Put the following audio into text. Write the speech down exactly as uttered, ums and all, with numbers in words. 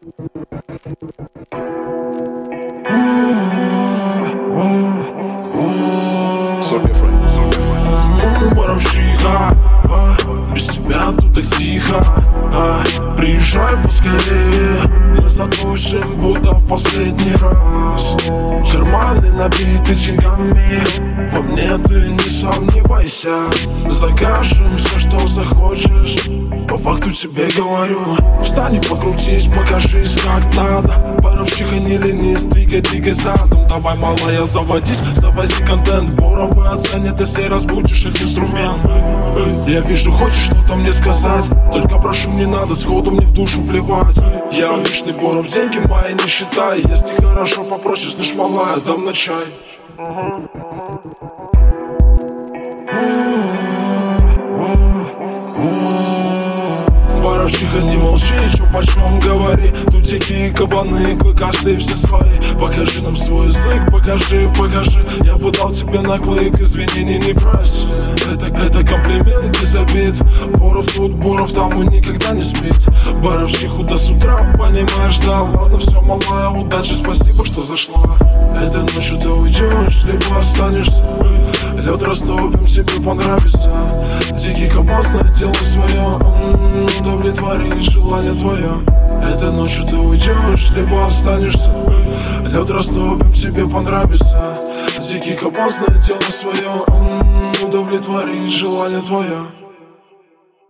So different, so different. Боровщика, а, без тебя тут так тихо, а, приезжай поскорее, мы затусим, будто в последний раз. Карманы набиты деньгами, во мне ты не сомневайся. Закажем все, что захочешь, по факту тебе говорю. Встань и покрутись, покажись как надо. Боровщика, не ленись, двигай, двигай задом. Давай, малая, заводись, завози контент. Боровы оценят, если разбудишь их инструмент. Я вижу, хочешь что-то мне сказать, только прошу, не надо сходу мне в душу плевать. Я обычный Боров, деньги мои не считай. Если хорошо попросишь, слышь, малая, дам на чай. Боровщика, не молчи, чё почем говори. Тут дикие кабаны, клыкастые все свои. Покажи нам свой язык, покажи, покажи. Я бы дал тебе на клык, извинений не проси. Это, это комплимент без обид. Боров тут, Боров там, он никогда не спит. Боровщиху до с утра, понимаешь, да. Ладно, все, малая, удачи, спасибо, что зашла. Этой ночью ты уйдешь, либо останешься. Лед растопим, себе понравится. Дикий кабан знает дело свое, удовлетворит желание твое. Этой ночью ты уйдешь, либо останешься. Лед растопим, тебе понравится. Дикий кабан знает дело свое, удовлетворит желание твое.